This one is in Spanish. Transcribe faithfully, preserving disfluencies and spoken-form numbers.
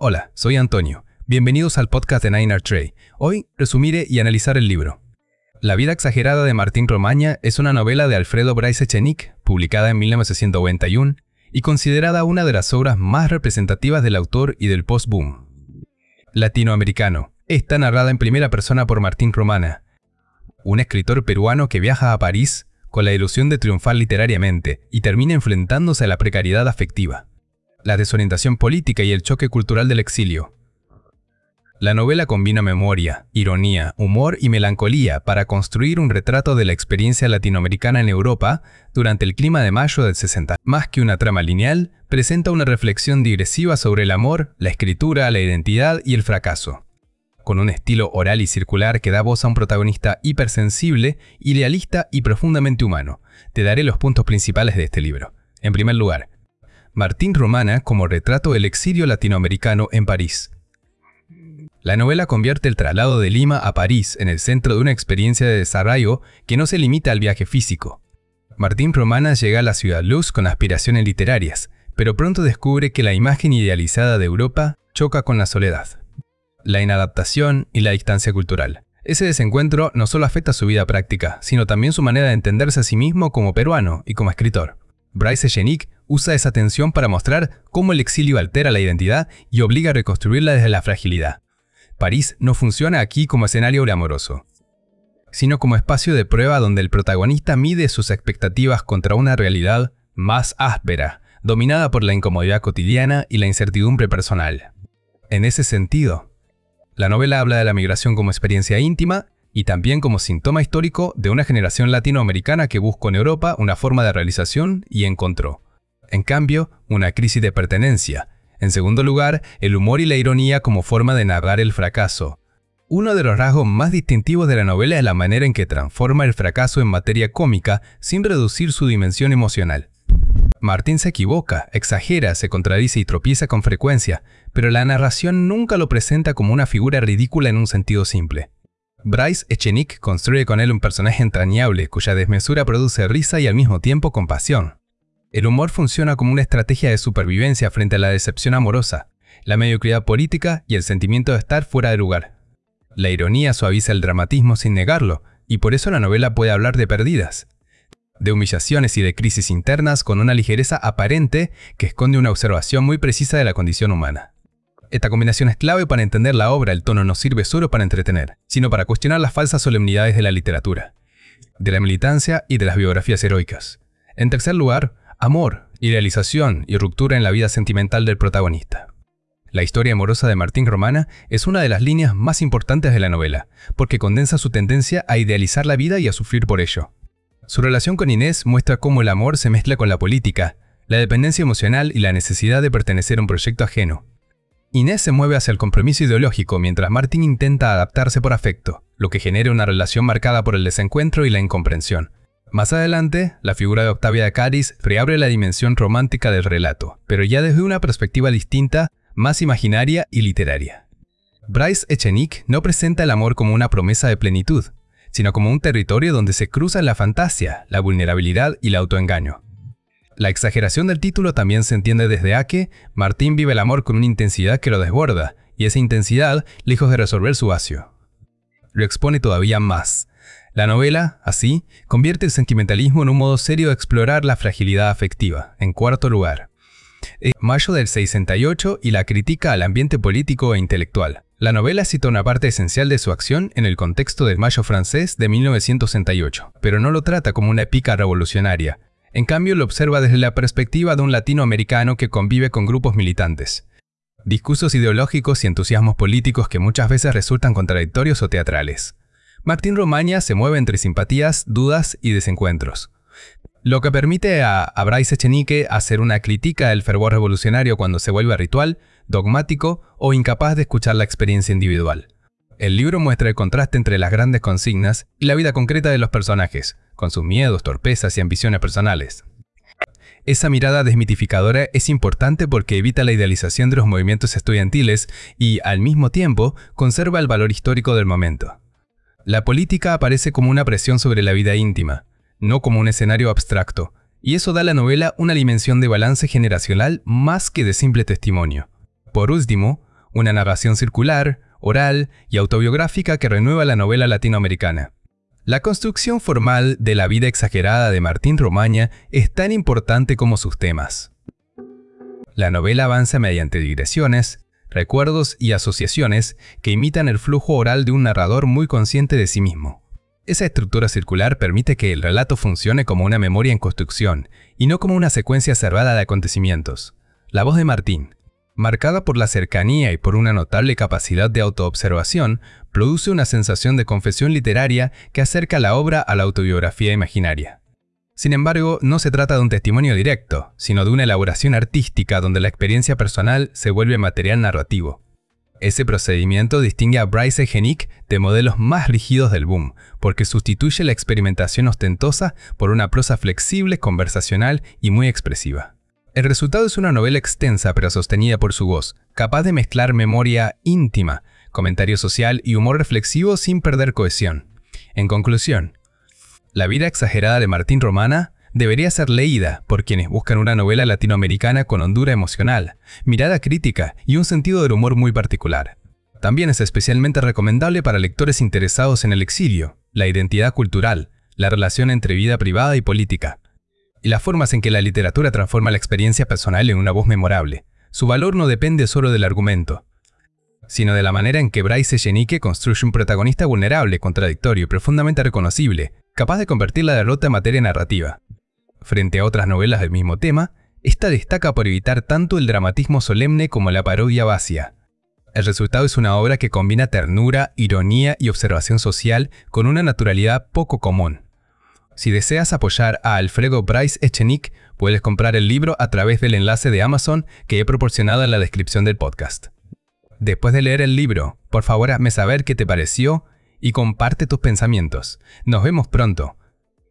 Hola, soy Antonio. Bienvenidos al podcast de Nine Art Trey. Hoy resumiré y analizar el libro. La vida exagerada de Martín Romaña es una novela de Alfredo Bryce Echenique, publicada en mil novecientos noventa y uno y considerada una de las obras más representativas del autor y del post-boom. Latinoamericano. Está narrada en primera persona por Martín Romaña, un escritor peruano que viaja a París con la ilusión de triunfar literariamente y termina enfrentándose a la precariedad afectiva, la desorientación política y el choque cultural del exilio. La novela combina memoria, ironía, humor y melancolía para construir un retrato de la experiencia latinoamericana en Europa durante el clima de mayo del sesenta. Más que una trama lineal, presenta una reflexión digresiva sobre el amor, la escritura, la identidad y el fracaso. Con un estilo oral y circular que da voz a un protagonista hipersensible, idealista y profundamente humano. Te daré los puntos principales de este libro. En primer lugar, Martín Romaña como retrato del exilio latinoamericano en París. La novela convierte el traslado de Lima a París en el centro de una experiencia de desarraigo que no se limita al viaje físico. Martín Romaña llega a la ciudad luz con aspiraciones literarias, pero pronto descubre que la imagen idealizada de Europa choca con la soledad, la inadaptación y la distancia cultural. Ese desencuentro no solo afecta su vida práctica, sino también su manera de entenderse a sí mismo como peruano y como escritor. Bryce Echenique usa esa tensión para mostrar cómo el exilio altera la identidad y obliga a reconstruirla desde la fragilidad. París no funciona aquí como escenario glamoroso, sino como espacio de prueba donde el protagonista mide sus expectativas contra una realidad más áspera, dominada por la incomodidad cotidiana y la incertidumbre personal. En ese sentido, la novela habla de la migración como experiencia íntima y también como síntoma histórico de una generación latinoamericana que buscó en Europa una forma de realización y encontró, en cambio, una crisis de pertenencia. En segundo lugar, el humor y la ironía como forma de narrar el fracaso. Uno de los rasgos más distintivos de la novela es la manera en que transforma el fracaso en materia cómica sin reducir su dimensión emocional. Martín se equivoca, exagera, se contradice y tropieza con frecuencia, pero la narración nunca lo presenta como una figura ridícula en un sentido simple. Bryce Echenique construye con él un personaje entrañable cuya desmesura produce risa y al mismo tiempo compasión. El humor funciona como una estrategia de supervivencia frente a la decepción amorosa, la mediocridad política y el sentimiento de estar fuera de lugar. La ironía suaviza el dramatismo sin negarlo, y por eso la novela puede hablar de pérdidas, de humillaciones y de crisis internas con una ligereza aparente que esconde una observación muy precisa de la condición humana. Esta combinación es clave para entender la obra. El tono no sirve solo para entretener, sino para cuestionar las falsas solemnidades de la literatura, de la militancia y de las biografías heroicas. En tercer lugar, amor, idealización y ruptura en la vida sentimental del protagonista. La historia amorosa de Martín Romaña es una de las líneas más importantes de la novela, porque condensa su tendencia a idealizar la vida y a sufrir por ello. Su relación con Inés muestra cómo el amor se mezcla con la política, la dependencia emocional y la necesidad de pertenecer a un proyecto ajeno. Inés se mueve hacia el compromiso ideológico mientras Martín intenta adaptarse por afecto, lo que genera una relación marcada por el desencuentro y la incomprensión. Más adelante, la figura de Octavia de Cádiz reabre la dimensión romántica del relato, pero ya desde una perspectiva distinta, más imaginaria y literaria. Bryce Echenique no presenta el amor como una promesa de plenitud, sino como un territorio donde se cruzan la fantasía, la vulnerabilidad y el autoengaño. La exageración del título también se entiende desde a que Martín vive el amor con una intensidad que lo desborda, y esa intensidad, lejos de resolver su vacío, lo expone todavía más. La novela, así, convierte el sentimentalismo en un modo serio de explorar la fragilidad afectiva. En cuarto lugar, mayo del sesenta y ocho y la crítica al ambiente político e intelectual. La novela cita una parte esencial de su acción en el contexto del Mayo francés de mil novecientos sesenta y ocho, pero no lo trata como una épica revolucionaria. En cambio, lo observa desde la perspectiva de un latinoamericano que convive con grupos militantes, discursos ideológicos y entusiasmos políticos que muchas veces resultan contradictorios o teatrales. Martín Romaña se mueve entre simpatías, dudas y desencuentros, lo que permite a, a Bryce Echenique hacer una crítica del fervor revolucionario cuando se vuelve ritual, dogmático o incapaz de escuchar la experiencia individual. El libro muestra el contraste entre las grandes consignas y la vida concreta de los personajes, con sus miedos, torpezas y ambiciones personales. Esa mirada desmitificadora es importante porque evita la idealización de los movimientos estudiantiles y, al mismo tiempo, conserva el valor histórico del momento. La política aparece como una presión sobre la vida íntima, no como un escenario abstracto, y eso da a la novela una dimensión de balance generacional más que de simple testimonio. Por último, una narración circular, oral y autobiográfica que renueva la novela latinoamericana. La construcción formal de la vida exagerada de Martín Romaña es tan importante como sus temas. La novela avanza mediante digresiones, recuerdos y asociaciones que imitan el flujo oral de un narrador muy consciente de sí mismo. Esa estructura circular permite que el relato funcione como una memoria en construcción y no como una secuencia cerrada de acontecimientos. La voz de Martín, marcada por la cercanía y por una notable capacidad de autoobservación, produce una sensación de confesión literaria que acerca la obra a la autobiografía imaginaria. Sin embargo, no se trata de un testimonio directo, sino de una elaboración artística donde la experiencia personal se vuelve material narrativo. Ese procedimiento distingue a Bryce Echenique de modelos más rígidos del boom, porque sustituye la experimentación ostentosa por una prosa flexible, conversacional y muy expresiva. El resultado es una novela extensa pero sostenida por su voz, capaz de mezclar memoria íntima, comentario social y humor reflexivo sin perder cohesión. En conclusión, La vida exagerada de Martín Romaña debería ser leída por quienes buscan una novela latinoamericana con hondura emocional, mirada crítica y un sentido del humor muy particular. También es especialmente recomendable para lectores interesados en el exilio, la identidad cultural, la relación entre vida privada y política, y las formas en que la literatura transforma la experiencia personal en una voz memorable. Su valor no depende solo del argumento, sino de la manera en que Bryce Echenique construye un protagonista vulnerable, contradictorio y profundamente reconocible, capaz de convertir la derrota en materia narrativa. Frente a otras novelas del mismo tema, esta destaca por evitar tanto el dramatismo solemne como la parodia vacía. El resultado es una obra que combina ternura, ironía y observación social con una naturalidad poco común. Si deseas apoyar a Alfredo Bryce Echenique, puedes comprar el libro a través del enlace de Amazon que he proporcionado en la descripción del podcast. Después de leer el libro, por favor hazme saber qué te pareció y comparte tus pensamientos. Nos vemos pronto.